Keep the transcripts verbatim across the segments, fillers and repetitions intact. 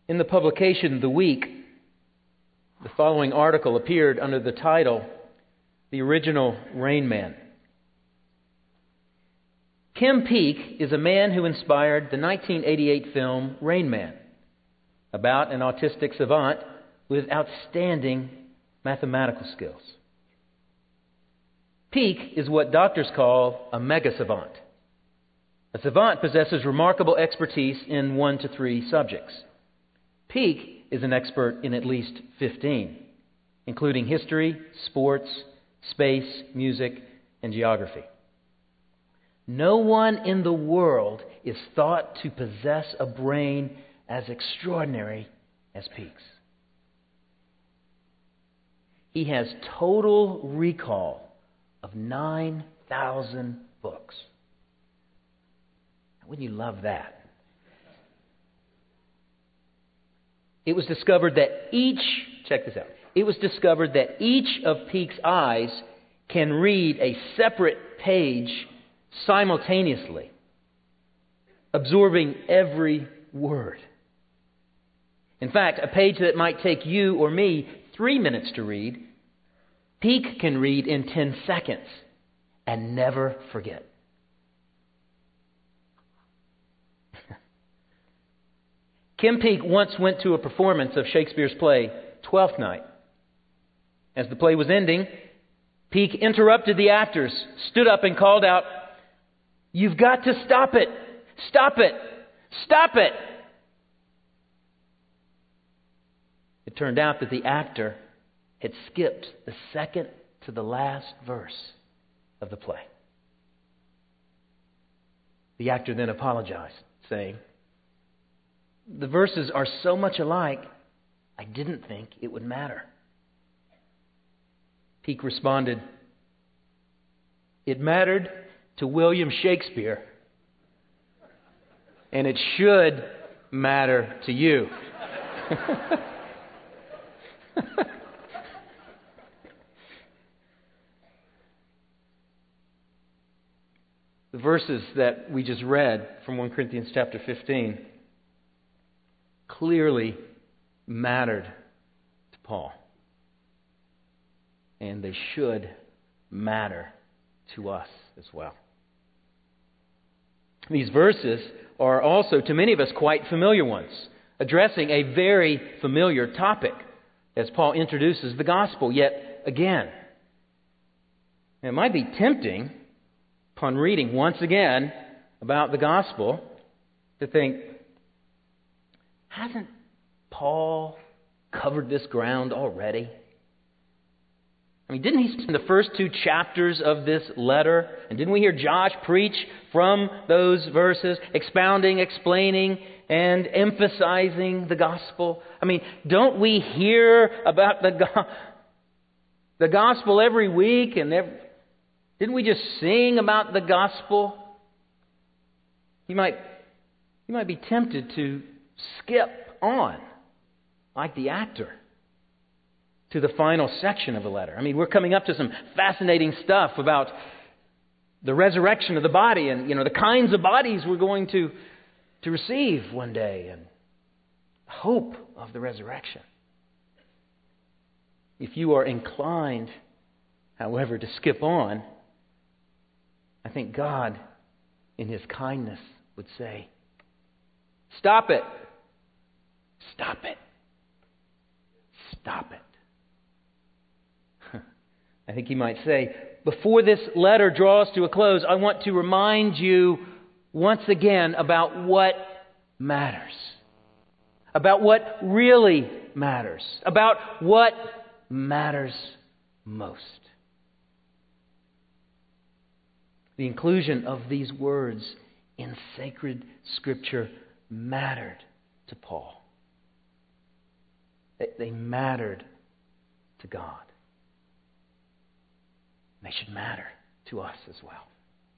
In the publication The Week, the following article appeared under the title, "The Original Rain Man." Kim Peek is a man who inspired the nineteen eighty-eight film Rain Man, about an autistic savant with outstanding mathematical skills. Peek is what doctors call a mega savant. A savant possesses remarkable expertise in one to three subjects. Peek is an expert in at least fifteen, including history, sports, space, music, and geography. No one in the world is thought to possess a brain as extraordinary as Peek's. He has total recall of nine thousand books. Wouldn't you love that? It was discovered that each, check this out, it was discovered that each of Peek's eyes can read a separate page simultaneously, absorbing every word. In fact, a page that might take you or me three minutes to read, Peek can read in ten seconds and never forget. Kim Peek once went to a performance of Shakespeare's play, Twelfth Night. As the play was ending, Peek interrupted the actors, stood up and called out, "You've got to stop it! Stop it! Stop it!" It turned out that the actor had skipped the second to the last verse of the play. The actor then apologized, saying, "The verses are so much alike, I didn't think it would matter." Peek responded, "It mattered to William Shakespeare, and it should matter to you." The verses that we just read from First Corinthians chapter fifteen clearly mattered to Paul. And they should matter to us as well. These verses are also, to many of us, quite familiar ones, addressing a very familiar topic as Paul introduces the gospel yet again. It might be tempting, upon reading once again about the gospel, to think, hasn't Paul covered this ground already? I mean, didn't he spend the first two chapters of this letter? And didn't we hear Josh preach from those verses, expounding, explaining, and emphasizing the gospel? I mean, don't we hear about the go- the gospel every week? And every, didn't we just sing about the gospel? You might, you might be tempted to skip on, like the actor, to the final section of the letter. I mean, we're coming up to some fascinating stuff about the resurrection of the body and, you know, the kinds of bodies we're going to, to receive one day and hope of the resurrection. If you are inclined, however, to skip on, I think God, in His kindness, would say, "Stop it! Stop it! Stop it!" I think He might say, before this letter draws to a close, I want to remind you once again about what matters. About what really matters. About what matters most. The inclusion of these words in sacred Scripture mattered to Paul. They mattered to God. They should matter to us as well.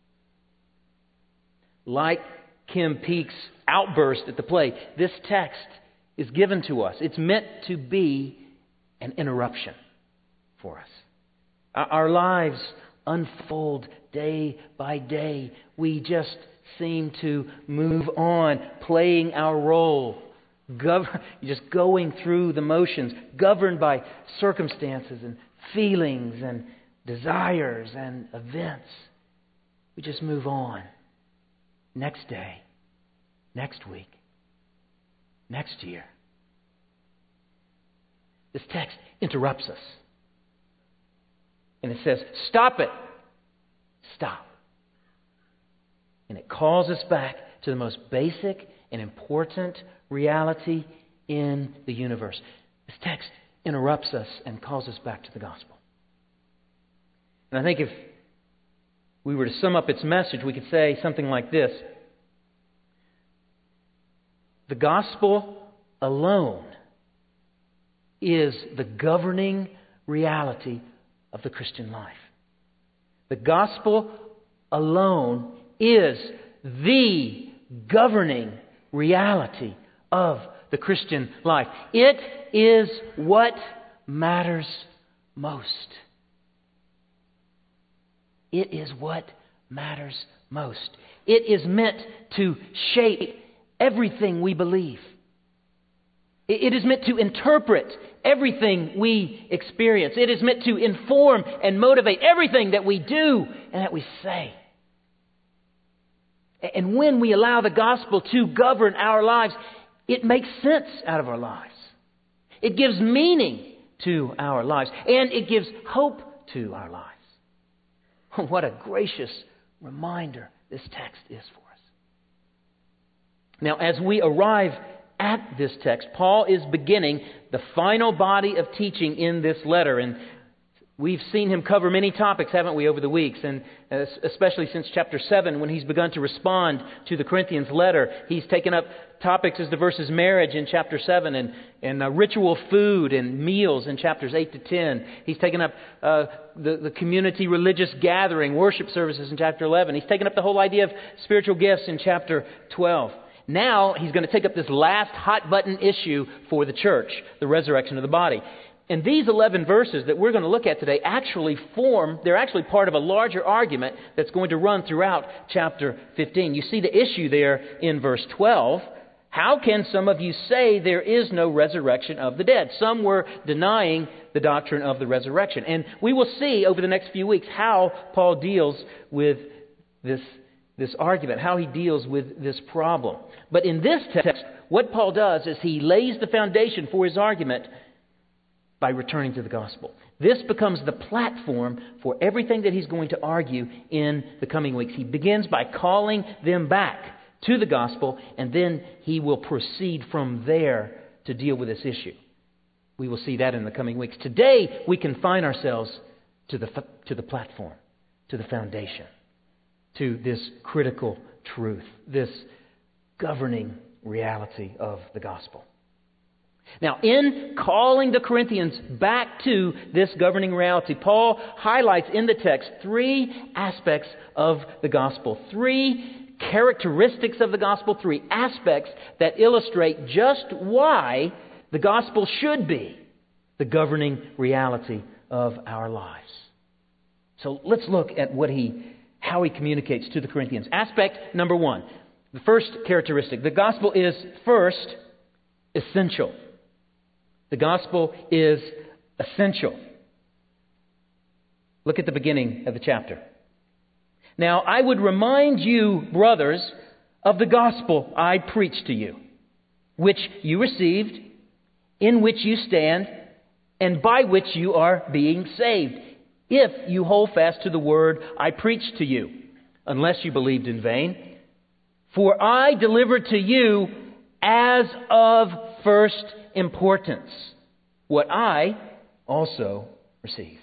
Like Kim Peek's outburst at the play, this text is given to us. It's meant to be an interruption for us. Our lives unfold day by day. We just seem to move on, playing our role Gov- just going through the motions, governed by circumstances and feelings and desires and events. We just move on. Next day, next week, next year. This text interrupts us. And it says, stop it. Stop. And it calls us back to the most basic and important reality in the universe. This text interrupts us and calls us back to the gospel. And I think if we were to sum up its message, we could say something like this. The gospel alone is the governing reality of the Christian life. The gospel alone is the governing reality of the Christian life. It is what matters most. It is what matters most. It is meant to shape everything we believe. It is meant to interpret everything we experience. It is meant to inform and motivate everything that we do and that we say. And when we allow the gospel to govern our lives, it makes sense out of our lives. It gives meaning to our lives. And it gives hope to our lives. What a gracious reminder this text is for us. Now, as we arrive at this text, Paul is beginning the final body of teaching in this letter. And we've seen him cover many topics, haven't we, over the weeks? And especially since chapter seven, when he's begun to respond to the Corinthians letter. He's taken up topics as diverse as marriage in chapter seven and, and uh, ritual food and meals in chapters eight to ten. He's taken up uh, the, the community religious gathering, worship services in chapter eleven. He's taken up the whole idea of spiritual gifts in chapter twelve. Now he's going to take up this last hot button issue for the church, the resurrection of the body. And these eleven verses that we're going to look at today actually form, they're actually part of a larger argument that's going to run throughout chapter fifteen. You see the issue there in verse twelve. How can some of you say there is no resurrection of the dead? Some were denying the doctrine of the resurrection. And we will see over the next few weeks how Paul deals with this, this argument, how he deals with this problem. But in this text, what Paul does is he lays the foundation for his argument by returning to the gospel. This becomes the platform for everything that he's going to argue in the coming weeks. He begins by calling them back to the gospel, and then he will proceed from there to deal with this issue. We will see that in the coming weeks. Today, we confine ourselves to the, to the platform, to the foundation, to this critical truth, this governing reality of the gospel. Now, in calling the Corinthians back to this governing reality, Paul highlights in the text three aspects of the gospel, three characteristics of the gospel, three aspects that illustrate just why the gospel should be the governing reality of our lives. So let's look at what he, how he communicates to the Corinthians. Aspect number one, the first characteristic, the gospel is first essential. The gospel is essential. Look at the beginning of the chapter. Now, I would remind you, brothers, of the gospel I preached to you, which you received, in which you stand, and by which you are being saved, if you hold fast to the word I preached to you, unless you believed in vain. For I delivered to you as of first importance what I also received.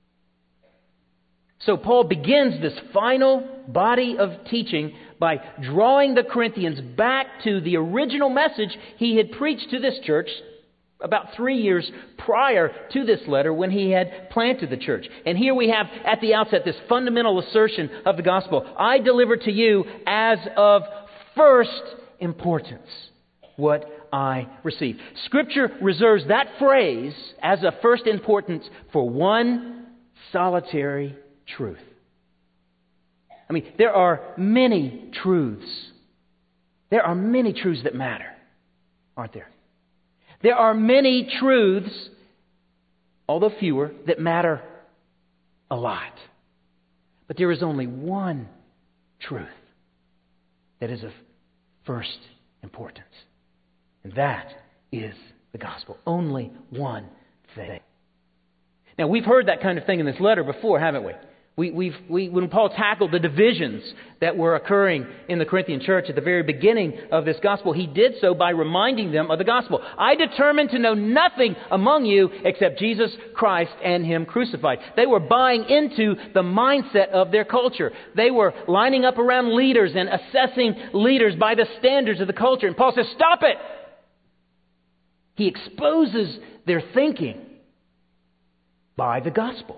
So Paul begins this final body of teaching by drawing the Corinthians back to the original message he had preached to this church about three years prior to this letter when he had planted the church. And here we have at the outset this fundamental assertion of the gospel. I deliver to you as of first importance what I received. Scripture reserves that phrase as of first importance for one solitary truth. I mean, there are many truths. There are many truths that matter. aren't there? There are many truths, although fewer, that matter a lot. But there is only one truth that is of first importance. And that is the gospel. Only one thing. Now, we've heard that kind of thing in this letter before, haven't we? We, we've, we, when Paul tackled the divisions that were occurring in the Corinthian church at the very beginning of this gospel, he did so by reminding them of the gospel. I determined to know nothing among you except Jesus Christ and Him crucified. They were buying into the mindset of their culture. They were lining up around leaders and assessing leaders by the standards of the culture. And Paul says, stop it! He exposes their thinking by the gospel.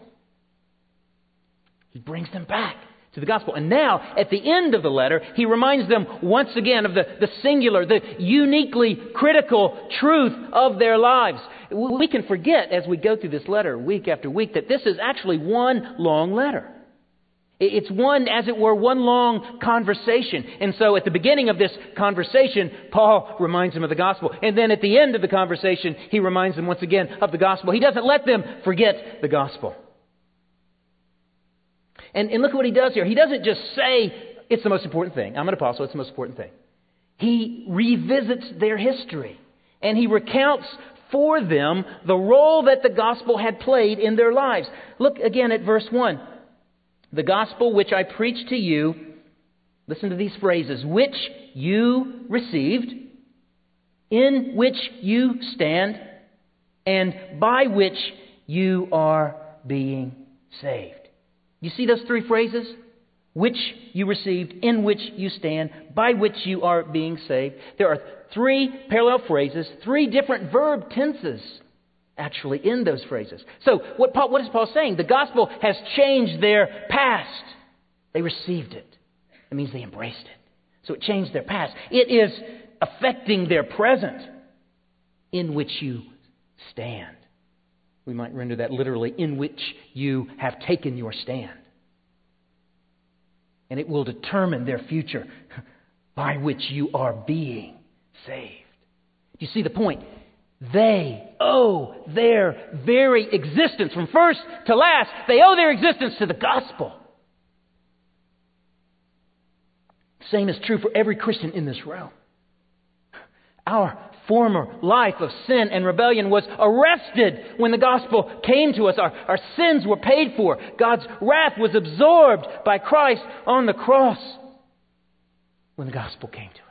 He brings them back to the gospel. And now, at the end of the letter, he reminds them once again of the, the singular, the uniquely critical truth of their lives. We can forget as we go through this letter week after week that this is actually one long letter. It's one, as it were, one long conversation. And so at the beginning of this conversation, Paul reminds them of the gospel. And then at the end of the conversation, he reminds them once again of the gospel. He doesn't let them forget the gospel. And, and look at what he does here. He doesn't just say, it's the most important thing. I'm an apostle, it's the most important thing. He revisits their history. And he recounts for them the role that the gospel had played in their lives. Look again at verse one. The gospel which I preached to you, listen to these phrases, which you received, in which you stand, and by which you are being saved. You see those three phrases? Which you received, in which you stand, by which you are being saved. There are three parallel phrases, three different verb tenses actually in those phrases. So what, Paul, what is Paul saying? The gospel has changed their past. They received it. It means they embraced it. So it changed their past. It is affecting their present, in which you stand. We might render that literally, in which you have taken your stand. And it will determine their future, by which you are being saved. Do you see the point? They owe their very existence, from first to last, they owe their existence to the gospel. Same is true for every Christian in this room. Our former life of sin and rebellion was arrested when the gospel came to us. Our, our sins were paid for. God's wrath was absorbed by Christ on the cross when the gospel came to us.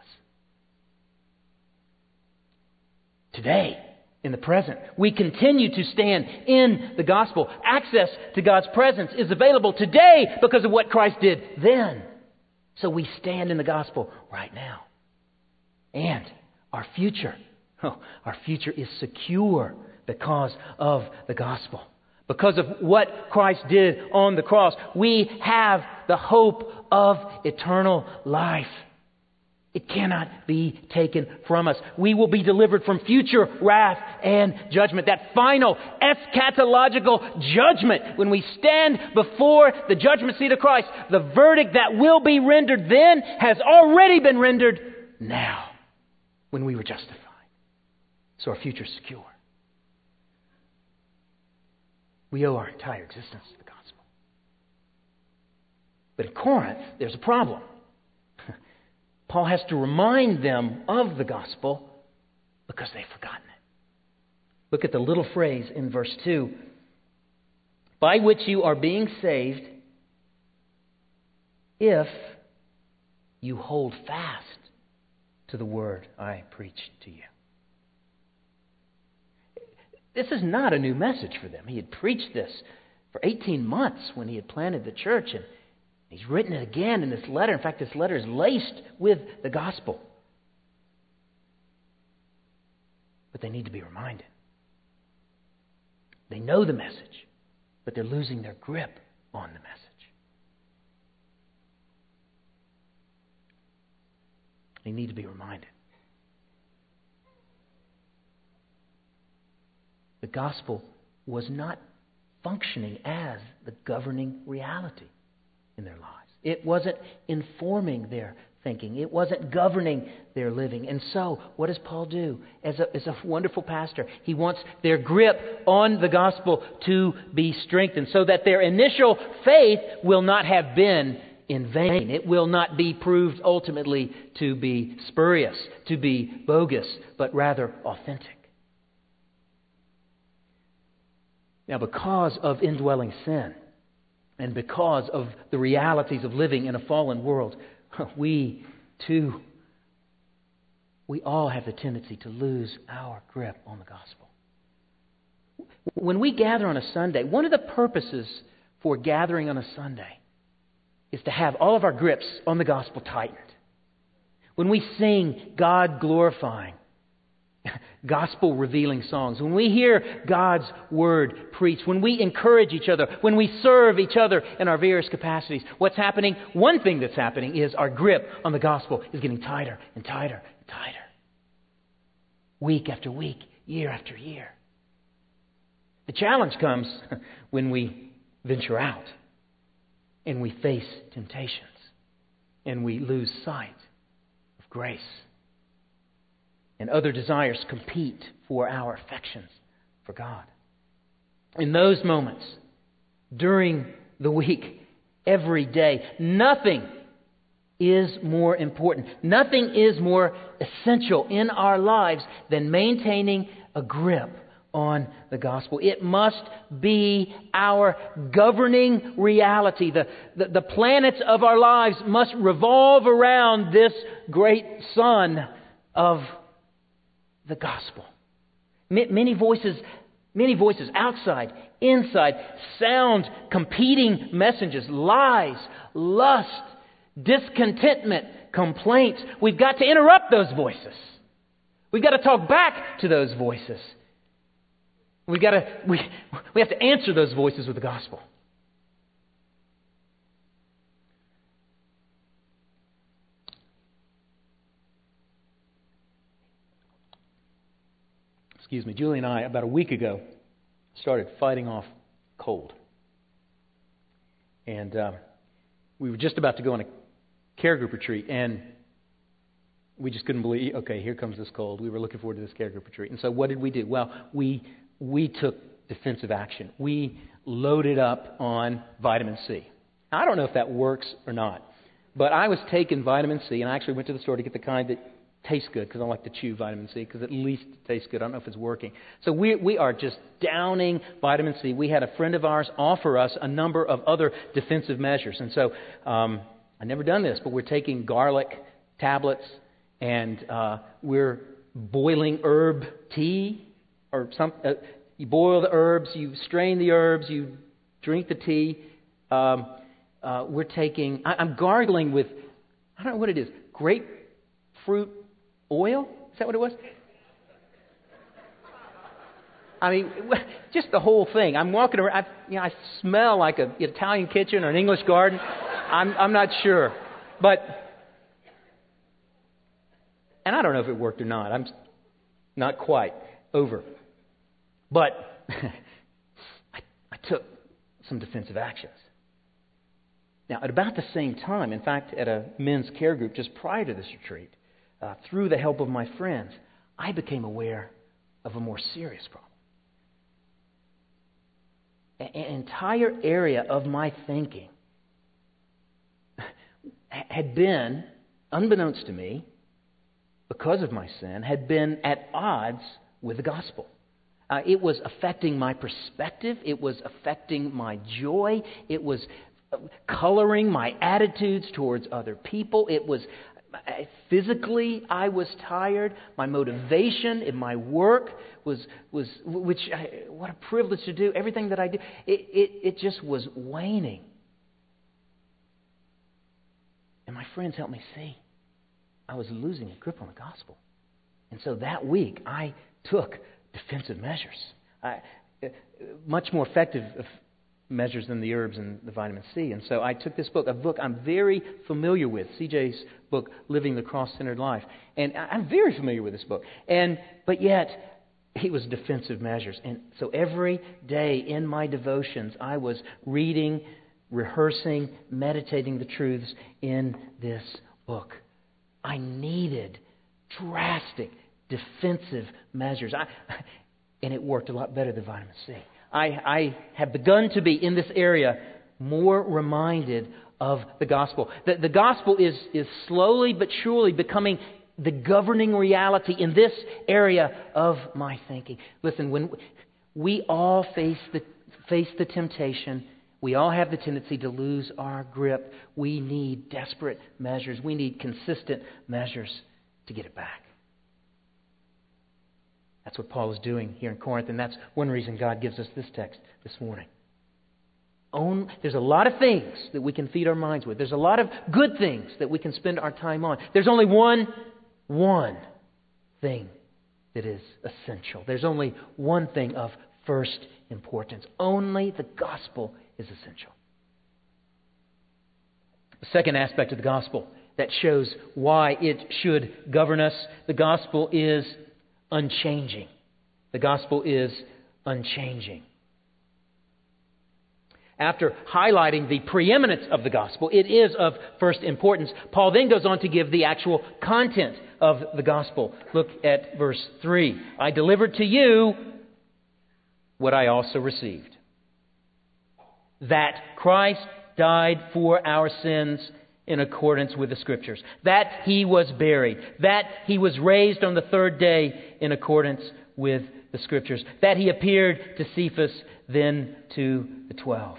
Today, in the present, we continue to stand in the gospel. Access to God's presence is available today because of what Christ did then. So we stand in the gospel right now. And our future, oh, our future is secure because of the gospel. Because of what Christ did on the cross, we have the hope of eternal life. It cannot be taken from us. We will be delivered from future wrath and judgment. That final eschatological judgment, when we stand before the judgment seat of Christ, the verdict that will be rendered then has already been rendered now, when we were justified. So our future is secure. We owe our entire existence to the gospel. But in Corinth, there's a problem. Paul has to remind them of the gospel because they've forgotten it. Look at the little phrase in verse two. By which you are being saved if you hold fast to the word I preached to you. This is not a new message for them. He had preached this for eighteen months when he had planted the church, and he's written it again in this letter. In fact, this letter is laced with the gospel. But they need to be reminded. They know the message, but they're losing their grip on the message. They need to be reminded. The gospel was not functioning as the governing reality in their lives. It wasn't informing their thinking. It wasn't governing their living. And so, what does Paul do? As a, as a wonderful pastor, he wants their grip on the gospel to be strengthened so that their initial faith will not have been in vain. It will not be proved ultimately to be spurious, to be bogus, but rather authentic. Now, because of indwelling sin and because of the realities of living in a fallen world, we too, we all have the tendency to lose our grip on the gospel. When we gather on a Sunday, one of the purposes for gathering on a Sunday is to have all of our grips on the gospel tightened. When we sing God glorifying, gospel revealing songs, when we hear God's word preached, when we encourage each other, when we serve each other in our various capacities, what's happening? One thing that's happening is our grip on the gospel is getting tighter and tighter and tighter. Week after week, year after year. The challenge comes when we venture out and we face temptations and we lose sight of grace. And other desires compete for our affections for God. In those moments, during the week, every day, nothing is more important. Nothing is more essential in our lives than maintaining a grip on the gospel. It must be our governing reality. The, the, the planets of our lives must revolve around this great sun of the gospel. Many voices, many voices outside, inside, sound competing messages, lies, lust, discontentment, complaints. We've got to interrupt those voices. We've got to talk back to those voices. We've got to, we, we have to answer those voices with the gospel. Excuse me, Julie and I, about a week ago, started fighting off cold. And uh, we were just about to go on a care group retreat, and we just couldn't believe, okay, here comes this cold. We were looking forward to this care group retreat. And so what did we do? Well, we we took defensive action. We loaded up on vitamin C. Now, I don't know if that works or not, but I was taking vitamin C, and I actually went to the store to get the kind that tastes good, because I like to chew vitamin C, because at least it tastes good. I don't know if it's working. So we we are just downing vitamin C. We had a friend of ours offer us a number of other defensive measures. And so um, I've never done this, but we're taking garlic tablets, and uh, we're boiling herb tea, or some. Uh, you boil the herbs, you strain the herbs, you drink the tea. Um, uh, we're taking, I, I'm gargling with, I don't know what it is, grapefruit oil? Is that what it was? I mean, just the whole thing. I'm walking around, I, you know, I smell like an Italian kitchen or an English garden. I'm, I'm not sure. But, and I don't know if it worked or not. I'm not quite over. But I, I took some defensive actions. Now, at about the same time, in fact, at a men's care group just prior to this retreat, uh, through the help of my friends, I became aware of a more serious problem. An entire area of my thinking had been, unbeknownst to me, because of my sin, had been at odds with the gospel. Uh, it was affecting my perspective. It was affecting my joy. It was coloring my attitudes towards other people. It was physically, I was tired. My motivation in my work was was which I, what a privilege to do. Everything that I did, it, it it just was waning. And my friends helped me see I was losing a grip on the gospel. And so that week, I took defensive measures, I, much more effective measures than the herbs and the vitamin C. And so I took this book, a book I'm very familiar with, C J's book, Living the Cross-Centered Life. And I'm very familiar with this book. And but yet, it was defensive measures. And so every day in my devotions, I was reading rehearsing, meditating the truths in this book. I needed drastic defensive measures. I, and it worked a lot better than vitamin C. I, I have begun to be, in this area, more reminded of the gospel. The, the gospel is, is slowly but surely becoming the governing reality in this area of my thinking. Listen, when we all face the, face the temptation, we all have the tendency to lose our grip. We need desperate measures. We need consistent measures to get it back. That's what Paul is doing here in Corinth, and that's one reason God gives us this text this morning. Own, there's a lot of things that we can feed our minds with. There's a lot of good things that we can spend our time on. There's only one, one thing that is essential. There's only one thing of first importance. Only the gospel is essential. The second aspect of the gospel that shows why it should govern us, the gospel is unchanging. The gospel is unchanging. After highlighting the preeminence of the gospel, it is of first importance. Paul then goes on to give the actual content of the gospel. Look at verse three. I delivered to you what I also received. That Christ died for our sins in accordance with the Scriptures. That He was buried. That He was raised on the third day in accordance with the Scriptures. That He appeared to Cephas, then to the twelve.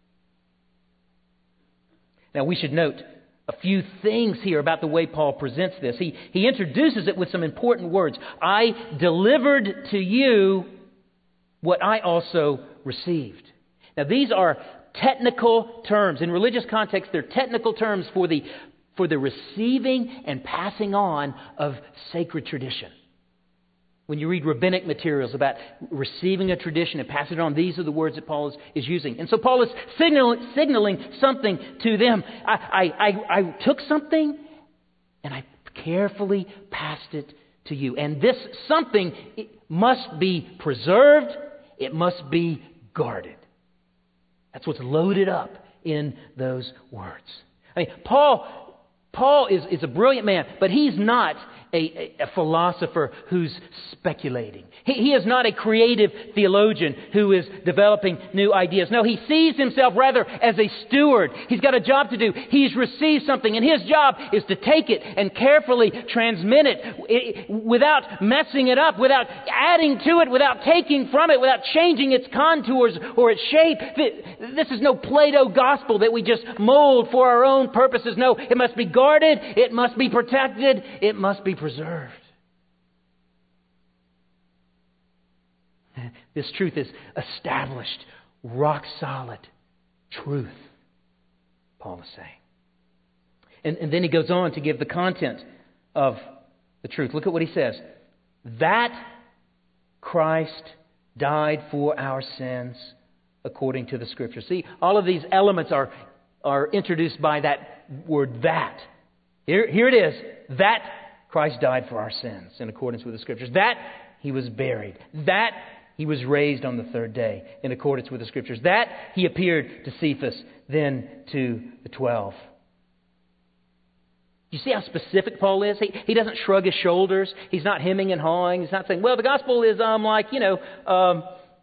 Now we should note a few things here about the way Paul presents this. He, he introduces it with some important words. I delivered to you what I also received. Now these are technical terms. In religious context, they're technical terms for the, for the receiving and passing on of sacred tradition. When you read rabbinic materials about receiving a tradition and passing it on, these are the words that Paul is, is using. And so Paul is signal, signaling something to them. I, I, I, I took something and I carefully passed it to you. And this something it must be preserved. It must be guarded. That's what's loaded up in those words. I mean, Paul, Paul is, is a brilliant man, but he's not A, a, a philosopher who's speculating. He, he is not a creative theologian who is developing new ideas. No, he sees himself rather as a steward. He's got a job to do. He's received something, and his job is to take it and carefully transmit it, it without messing it up, without adding to it, without taking from it, without changing its contours or its shape. This is no Plato gospel that we just mold for our own purposes. No, it must be guarded. It must be protected. It must be preserved. This truth is established, rock solid truth, Paul is saying. And, and then he goes on to give the content of the truth. Look at what he says. That Christ died for our sins according to the Scriptures. See, all of these elements are, are introduced by that word that. Here, here it is. That Christ died for our sins in accordance with the Scriptures. That He was buried. That He was raised on the third day in accordance with the Scriptures. That He appeared to Cephas, then to the twelve. You see how specific Paul is? He, he doesn't shrug his shoulders. He's not hemming and hawing. He's not saying, well, the gospel is um like, you know, um...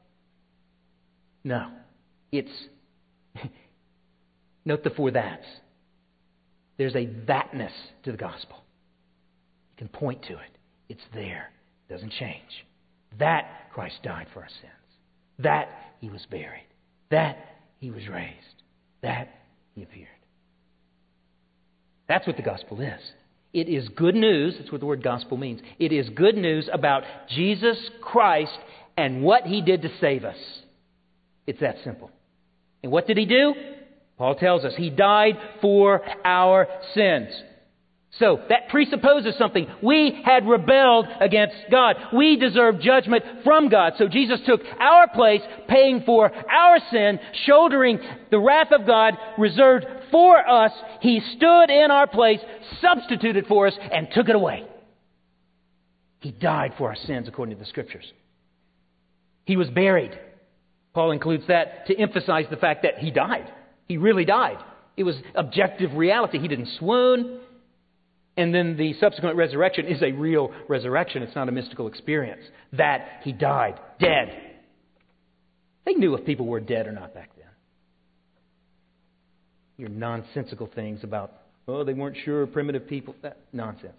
No. It's... Note the four that's. There's a thatness to the gospel. You can point to it. It's there. It doesn't change. That Christ died for our sins. That He was buried. That He was raised. That He appeared. That's what the gospel is. It is good news. That's what the word gospel means. It is good news about Jesus Christ and what He did to save us. It's that simple. And what did He do? Paul tells us He died for our sins. So that presupposes something. We had rebelled against God. We deserved judgment from God. So Jesus took our place, paying for our sin, shouldering the wrath of God reserved for us. He stood in our place, substituted for us, and took it away. He died for our sins according to the Scriptures. He was buried. Paul includes that to emphasize the fact that He died. He really died. It was objective reality. He didn't swoon. And then the subsequent resurrection is a real resurrection. It's not a mystical experience. That he died, dead. They knew if people were dead or not back then. Your nonsensical things about, oh, they weren't sure, primitive people. That nonsense.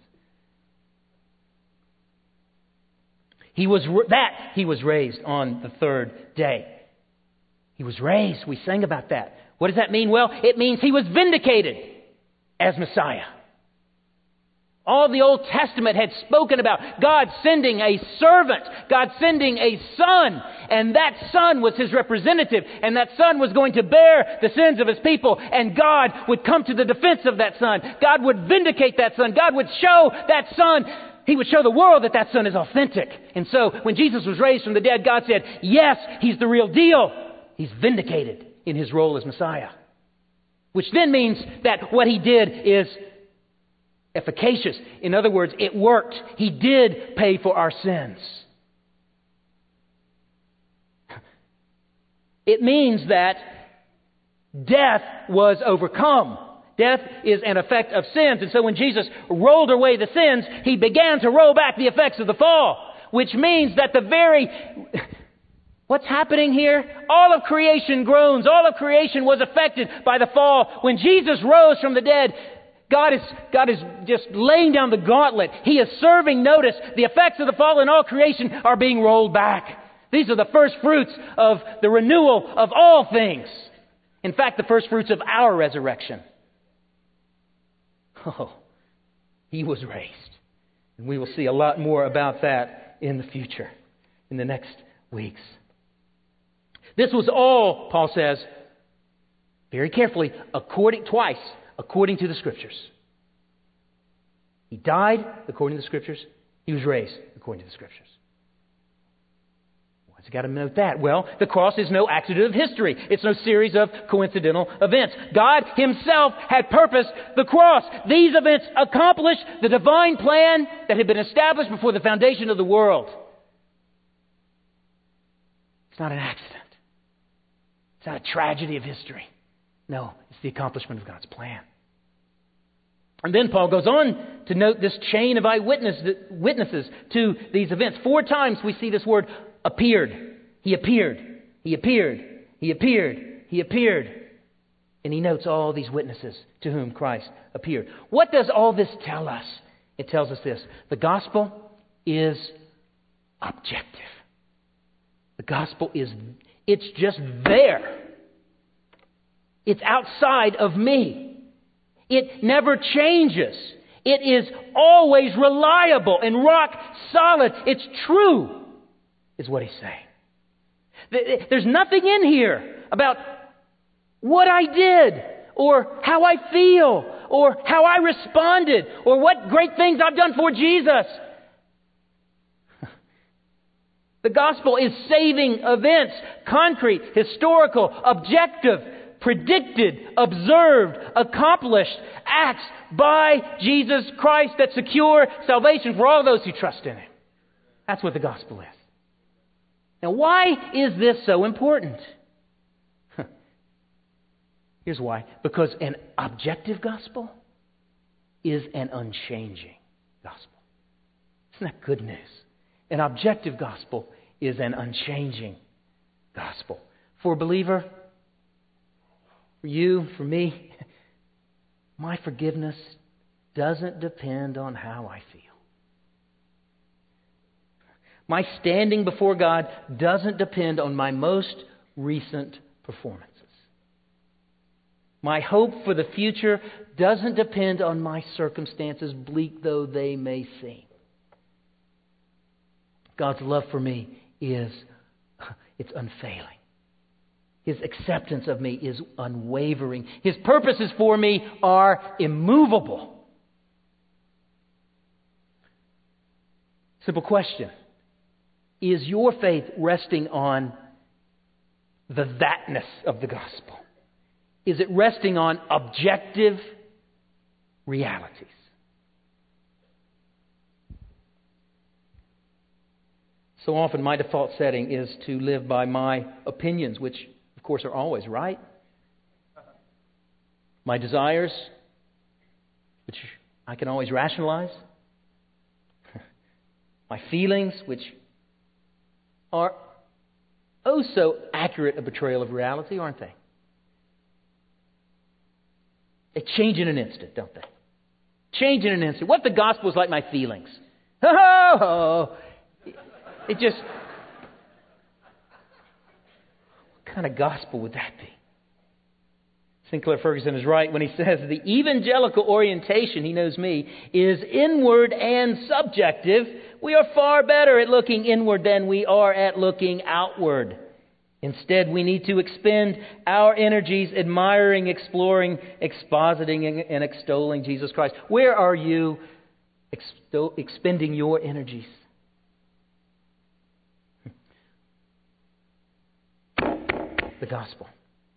He was that he was raised on the third day. He was raised. We sang about that. What does that mean? Well, it means he was vindicated as Messiah. All the Old Testament had spoken about God sending a servant, God sending a son, and that son was his representative, and that son was going to bear the sins of his people, and God would come to the defense of that son. God would vindicate that son. God would show that son, he would show the world that that son is authentic. And so when Jesus was raised from the dead, God said, yes, he's the real deal. He's vindicated in his role as Messiah. Which then means that what he did is efficacious. In other words, it worked. He did pay for our sins. It means that death was overcome. Death is an effect of sins. And so when Jesus rolled away the sins, he began to roll back the effects of the fall. Which means that the very... What's happening here? All of creation groans. All of creation was affected by the fall. When Jesus rose from the dead, God is, God is just laying down the gauntlet. He is serving notice. The effects of the fall in all creation are being rolled back. These are the first fruits of the renewal of all things. In fact, the first fruits of our resurrection. Oh, he was raised. And we will see a lot more about that in the future, in the next weeks. This was all, Paul says, very carefully, according twice, according to the Scriptures. He died according to the Scriptures. He was raised according to the Scriptures. Why's he got to note that? Well, the cross is no accident of history. It's no series of coincidental events. God himself had purposed the cross. These events accomplished the divine plan that had been established before the foundation of the world. It's not an accident. It's not a tragedy of history. No, it's the accomplishment of God's plan. And then Paul goes on to note this chain of eyewitness witnesses to these events. Four times we see this word appeared. He appeared. He appeared. He appeared. He appeared. And he notes all these witnesses to whom Christ appeared. What does all this tell us? It tells us this. The gospel is objective. The gospel is, it's just there. It's outside of me. It never changes. It is always reliable and rock solid. It's true, is what he's saying. There's nothing in here about what I did, or how I feel, or how I responded, or what great things I've done for Jesus. The gospel is saving events, concrete, historical, objective, predicted, observed, accomplished acts by Jesus Christ that secure salvation for all those who trust in Him. That's what the gospel is. Now, why is this so important? Here's why. Because an objective gospel is an unchanging gospel. Isn't that good news? An objective gospel is an unchanging gospel. For a believer, for you, for me, my forgiveness doesn't depend on how I feel. My standing before God doesn't depend on my most recent performances. My hope for the future doesn't depend on my circumstances, bleak though they may seem. God's love for me is, it's unfailing. His acceptance of me is unwavering. His purposes for me are immovable. Simple question. Is your faith resting on the thatness of the gospel? Is it resting on objective realities? So often my default setting is to live by my opinions, which of course are always right. my desires, which I can always rationalize, my feelings, which are oh so accurate a portrayal of reality, aren't they? They change in an instant, don't they? Change in an instant. What if the gospel is like my feelings? Oh, it just... What kind of gospel would that be? Sinclair Ferguson is right when he says the evangelical orientation, he knows me, is inward and subjective. We are far better at looking inward than we are at looking outward. Instead, we need to expend our energies admiring, exploring, expositing, and extolling Jesus Christ. Where are you extol- expending your energies? The gospel.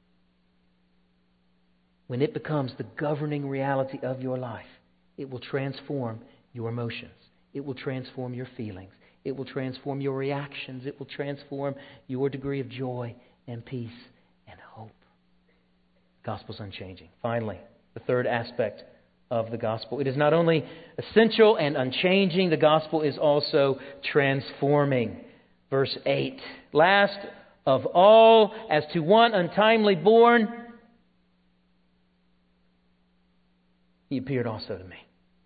When it becomes the governing reality of your life, it will transform your emotions. It will transform your feelings. It will transform your reactions. It will transform your degree of joy and peace and hope. The gospel's unchanging. Finally, the third aspect of the gospel. It is not only essential and unchanging, the gospel is also transforming. Verse eight. Last of all, as to one untimely born, He appeared also to me.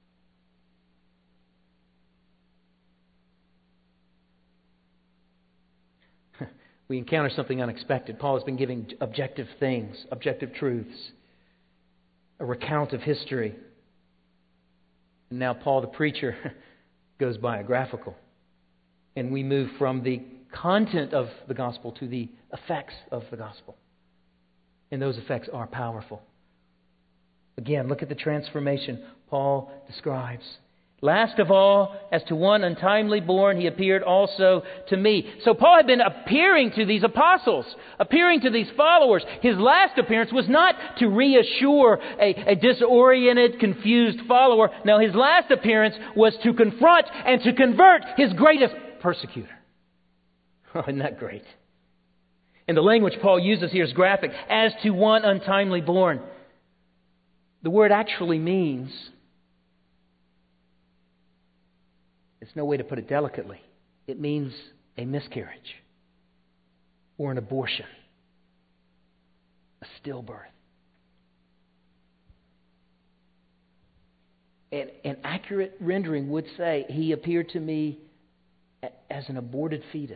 We encounter something unexpected. Paul has been giving objective things, objective truths, a recount of history. And now Paul the preacher goes biographical. And we move from the content of the gospel to the effects of the gospel. And those effects are powerful. Again, look at the transformation Paul describes. Last of all, as to one untimely born, he appeared also to me. So Paul had been appearing to these apostles, appearing to these followers. His last appearance was not to reassure a, a disoriented, confused follower. No, his last appearance was to confront and to convert his greatest persecutor. Oh, isn't that great? And the language Paul uses here is graphic. As to one untimely born. The word actually means, it's no way to put it delicately, it means a miscarriage or an abortion, a stillbirth. And an accurate rendering would say, he appeared to me as an aborted fetus.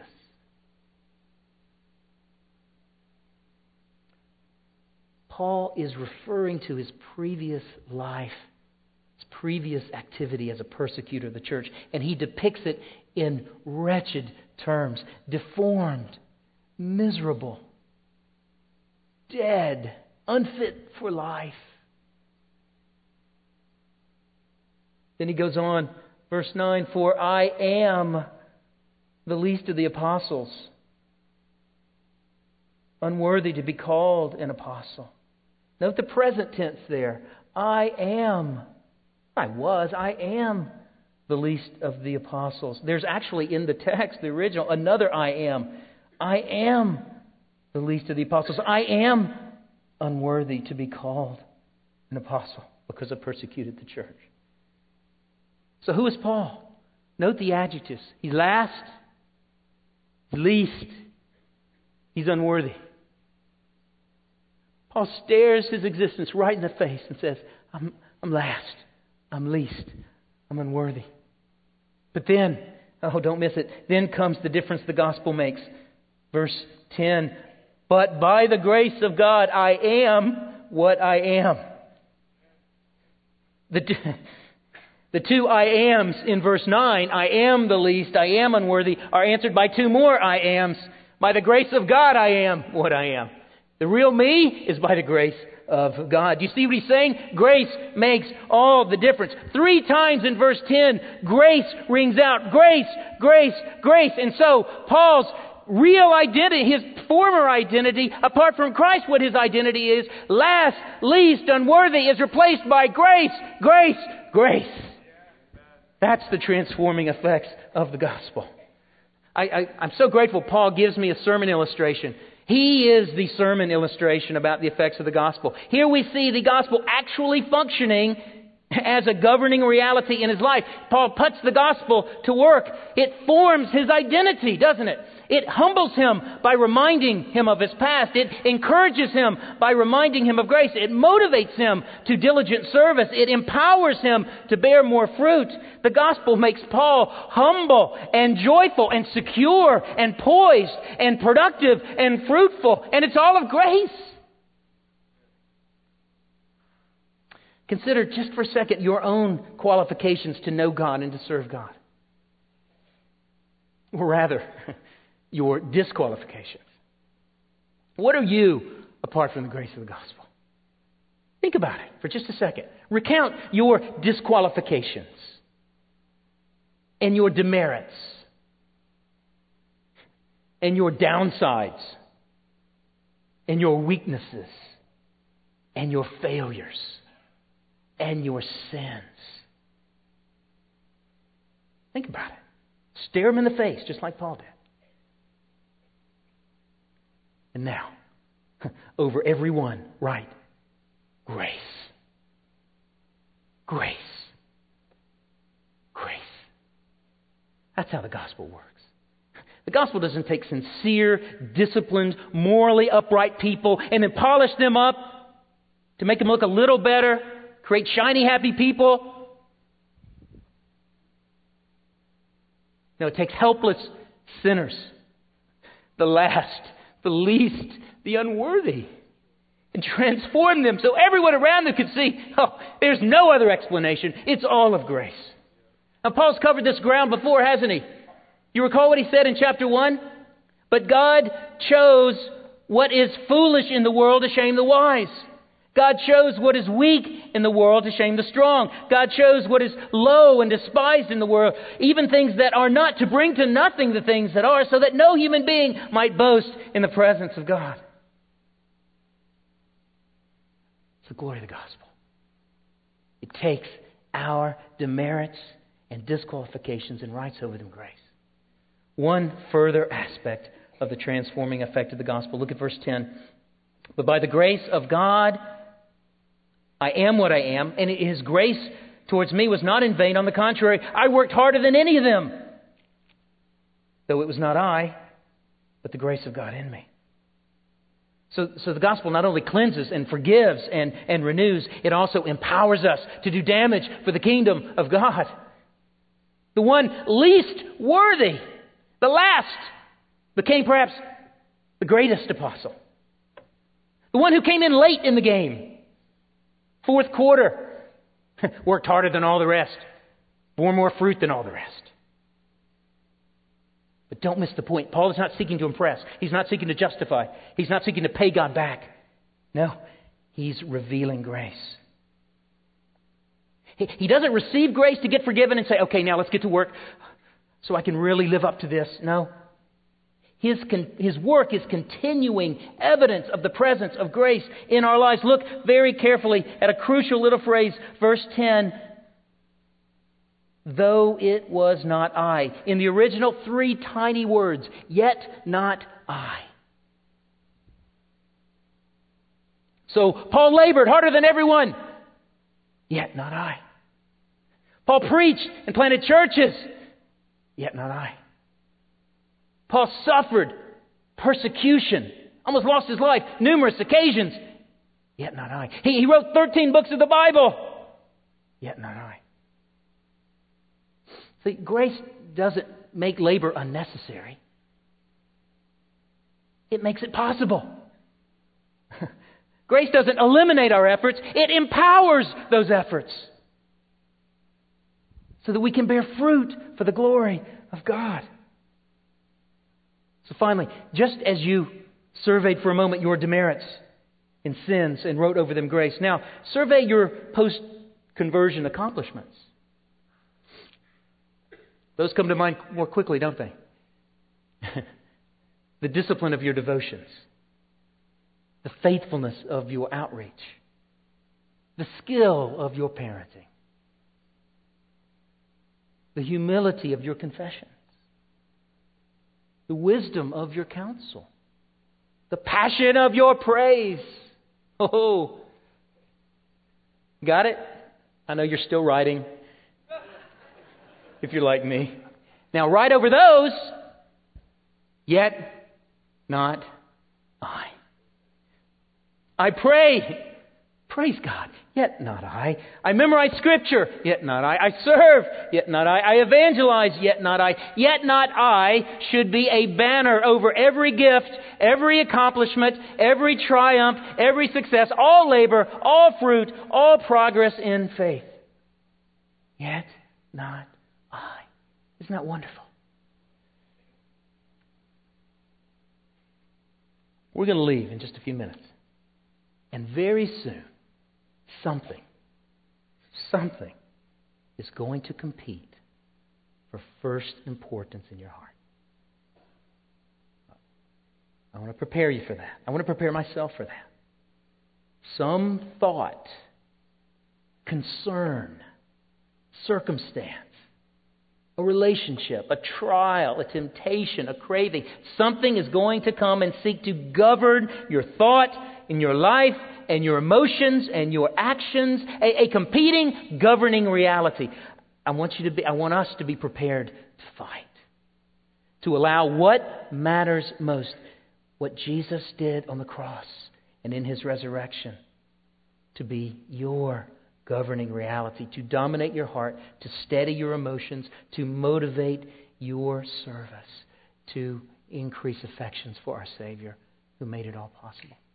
Paul is referring to his previous life, his previous activity as a persecutor of the church, and he depicts it in wretched terms, deformed, miserable, dead, unfit for life. Then he goes on, verse nine, for I am the least of the apostles, unworthy to be called an apostle. Note the present tense there. I am. I was. I am the least of the apostles. There's actually in the text, the original, another I am. I am the least of the apostles. I am unworthy to be called an apostle because I persecuted the church. So who is Paul? Note the adjectives. He's last, least, he's unworthy. Paul stares his existence right in the face and says, I'm, I'm last, I'm least, I'm unworthy. But then, oh, don't miss it, then comes the difference the gospel makes. Verse ten, but by the grace of God, I am what I am. The, the two I ams in verse nine, I am the least, I am unworthy, are answered by two more I ams. By the grace of God, I am what I am. The real me is by the grace of God. Do you see what he's saying? Grace makes all the difference. Three times in verse ten, grace rings out. Grace, grace, grace. And so Paul's real identity, his former identity, apart from Christ, what his identity is, last, least, unworthy, is replaced by grace, grace, grace. That's the transforming effects of the gospel. I, I, I'm so grateful Paul gives me a sermon illustration. He is the sermon illustration about the effects of the gospel. Here we see the gospel actually functioning as a governing reality in his life. Paul puts the gospel to work. It forms his identity, doesn't it? It humbles him by reminding him of his past. It encourages him by reminding him of grace. It motivates him to diligent service. It empowers him to bear more fruit. The gospel makes Paul humble and joyful and secure and poised and productive and fruitful. And it's all of grace. Consider just for a second your own qualifications to know God and to serve God. Or rather, your disqualifications. What are you apart from the grace of the gospel? Think about it for just a second. Recount your disqualifications and your demerits and your downsides and your weaknesses and your failures and your sins. Think about it. Stare them in the face just like Paul did. And now, over every one, write grace. Grace. Grace. That's how the gospel works. The gospel doesn't take sincere, disciplined, morally upright people and then polish them up to make them look a little better, create shiny, happy people. No, it takes helpless sinners, the last, the least, the unworthy, and transform them so everyone around them could see, oh, there's no other explanation. It's all of grace. Now, Paul's covered this ground before, hasn't he? You recall what he said in chapter one? But God chose what is foolish in the world to shame the wise. God chose what is weak in the world to shame the strong. God chose what is low and despised in the world, even things that are not, to bring to nothing the things that are, so that no human being might boast in the presence of God. It's the glory of the gospel. It takes our demerits and disqualifications and writes over them grace. One further aspect of the transforming effect of the gospel. Look at verse ten. But by the grace of God, I am what I am, and His grace towards me was not in vain. On the contrary, I worked harder than any of them, though it was not I, but the grace of God in me. So, so the gospel not only cleanses and forgives and, and renews, it also empowers us to do damage for the kingdom of God. The one least worthy, the last, became perhaps the greatest apostle. The one who came in late in the game. Fourth quarter. Worked harder than all the rest. Bore more fruit than all the rest. But don't miss the point. Paul is not seeking to impress. He's not seeking to justify. He's not seeking to pay God back. No. He's revealing grace. He, he doesn't receive grace to get forgiven and say, okay, now let's get to work so I can really live up to this. No. His, his work is continuing evidence of the presence of grace in our lives. Look very carefully at a crucial little phrase, verse ten. Though it was not I. In the original, three tiny words. Yet not I. So Paul labored harder than everyone. Yet not I. Paul preached and planted churches. Yet not I. Paul suffered persecution, almost lost his life, numerous occasions. Yet not I. He, he wrote thirteen books of the Bible. Yet not I. See, grace doesn't make labor unnecessary. It makes it possible. Grace doesn't eliminate our efforts. It empowers those efforts so that we can bear fruit for the glory of God. So finally, just as you surveyed for a moment your demerits and sins and wrote over them grace, now survey your post-conversion accomplishments. Those come to mind more quickly, don't they? The discipline of your devotions, the faithfulness of your outreach, the skill of your parenting, the humility of your confession, the wisdom of your counsel, The passion of your praise. Oh, got it? I know you're still writing, if you're like me. Now, right over those, yet not I. I pray. Praise God. Yet not I. I memorize Scripture. Yet not I. I serve. Yet not I. I evangelize. Yet not I. Yet not I should be a banner over every gift, every accomplishment, every triumph, every success, all labor, all fruit, all progress in faith. Yet not I. Isn't that wonderful? We're going to leave in just a few minutes. And very soon, something, something is going to compete for first importance in your heart. I want to prepare you for that. I want to prepare myself for that. Some thought, concern, circumstance, a relationship, a trial, a temptation, a craving. Something is going to come and seek to govern your thought in your life and your emotions and your actions. A, a competing, governing reality. I want you to be. I want us to be prepared to fight, to allow what matters most, what Jesus did on the cross and in His resurrection, to be your governing reality, to dominate your heart, to steady your emotions, to motivate your service, to increase affections for our Savior who made it all possible.